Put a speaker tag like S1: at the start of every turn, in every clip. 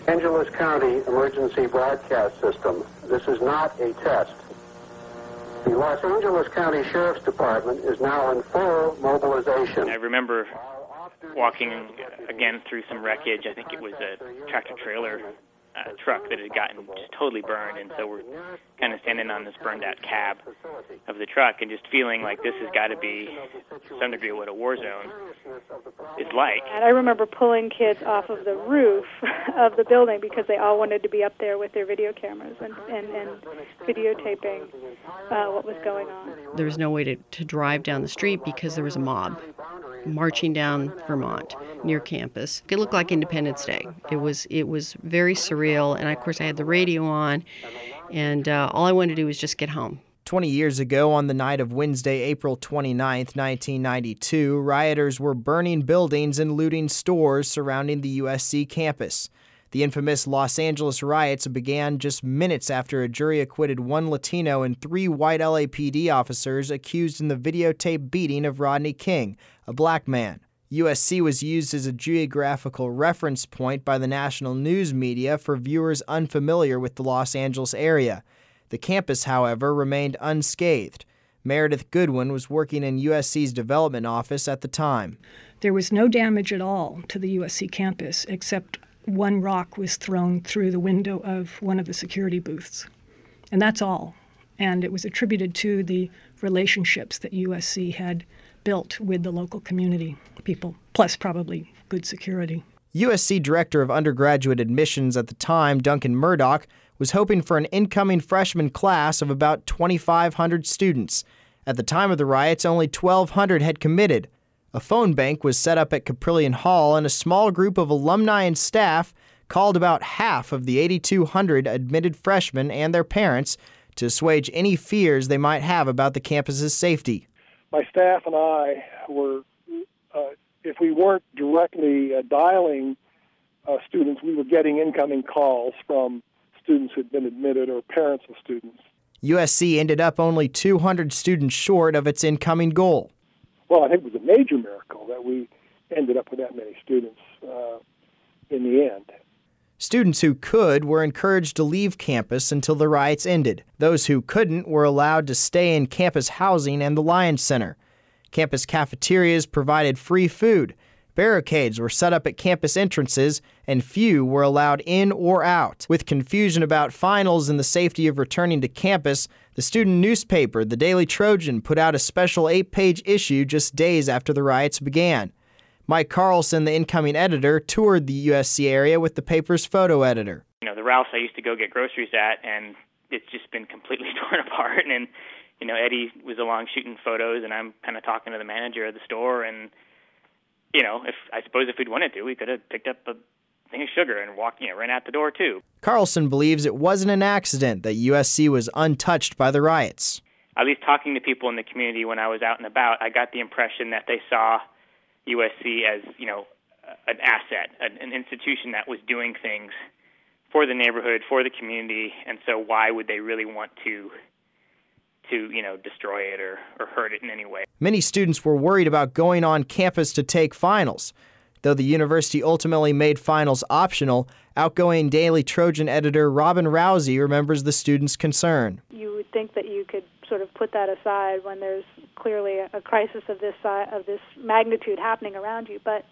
S1: Angeles County Emergency Broadcast System. This is not a test. The Los Angeles County Sheriff's Department is now in full mobilization.
S2: I remember walking again through some wreckage. I think it was a tractor-trailer truck that had gotten just totally burned, and so we're kind of standing on this burned-out cab of the truck and just feeling like this has got to be, to some degree, what a war zone is like.
S3: And I remember pulling kids off of the roof of the building because they all wanted to be up there with their video cameras and videotaping what was going on.
S4: There was no way to drive down the street because there was a mob marching down Vermont near campus. It looked like Independence Day. It was very surreal, and of course I had the radio on, and all I wanted to do was just get home.
S5: 20 years ago, on the night of Wednesday, April 29th, 1992, rioters were burning buildings and looting stores surrounding the USC campus. The infamous Los Angeles riots began just minutes after a jury acquitted one Latino and 3 white LAPD officers accused in the videotape beating of Rodney King, a black man. USC was used as a geographical reference point by the national news media for viewers unfamiliar with the Los Angeles area. The campus, however, remained unscathed. Meredith Goodwin was working in USC's development office at the time.
S6: There was no damage at all to the USC campus except one rock was thrown through the window of one of the security booths. And that's all. And it was attributed to the relationships that USC had built with the local community people, plus probably good security.
S5: USC Director of Undergraduate Admissions at the time, Duncan Murdoch, was hoping for an incoming freshman class of about 2,500 students. At the time of the riots, only 1,200 had committed. A phone bank was set up at Caprillion Hall, and a small group of alumni and staff called about half of the 8,200 admitted freshmen and their parents to assuage any fears they might have about the campus's safety.
S7: My staff and I were, if we weren't directly dialing students, we were getting incoming calls from students who had been admitted or parents of students.
S5: USC ended up only 200 students short of its incoming goal.
S7: Well, I think it was a major miracle that we ended up with that many students in the end.
S5: Students who could were encouraged to leave campus until the riots ended. Those who couldn't were allowed to stay in campus housing and the Lions Center. Campus cafeterias provided free food. Barricades were set up at campus entrances, and few were allowed in or out. With confusion about finals and the safety of returning to campus, the student newspaper, the Daily Trojan, put out a special 8-page issue just days after the riots began. Mike Carlson, the incoming editor, toured the USC area with the paper's photo editor.
S2: The Ralph's I used to go get groceries at, and it's just been completely torn apart. And, Eddie was along shooting photos, and I'm kind of talking to the manager of the store, and if we'd wanted to, we could have picked up a thing of sugar and walked, ran out the door too.
S5: Carlson believes it wasn't an accident that USC was untouched by the riots.
S2: At least talking to people in the community when I was out and about, I got the impression that they saw USC as, an asset, an institution that was doing things for the neighborhood, for the community, and so why would they really want to destroy it or hurt it in any way?
S5: Many students were worried about going on campus to take finals. Though the university ultimately made finals optional, outgoing Daily Trojan editor Robin Rousey remembers the students' concern.
S3: You would think that you could sort of put that aside when there's clearly a crisis of this magnitude happening around you, but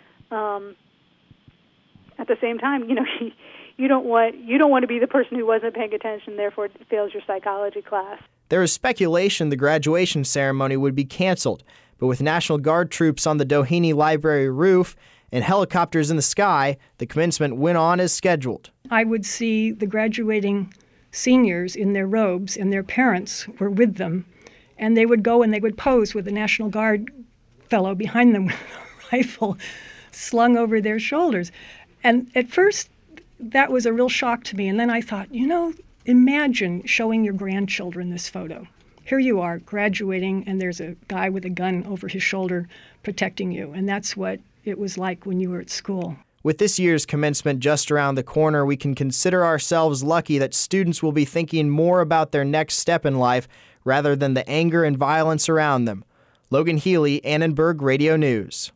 S3: at the same time, you don't want to be the person who wasn't paying attention, therefore fails your psychology class.
S5: There was speculation the graduation ceremony would be canceled, but with National Guard troops on the Doheny Library roof and helicopters in the sky, the commencement went on as scheduled.
S6: I would see the graduating seniors in their robes, and their parents were with them, and they would go and they would pose with the National Guard fellow behind them with a rifle slung over their shoulders. And at first, that was a real shock to me, and then I thought, imagine showing your grandchildren this photo. Here you are graduating, and there's a guy with a gun over his shoulder protecting you, and that's what it was like when you were at school.
S5: With this year's commencement just around the corner, we can consider ourselves lucky that students will be thinking more about their next step in life rather than the anger and violence around them. Logan Healy, Annenberg Radio News.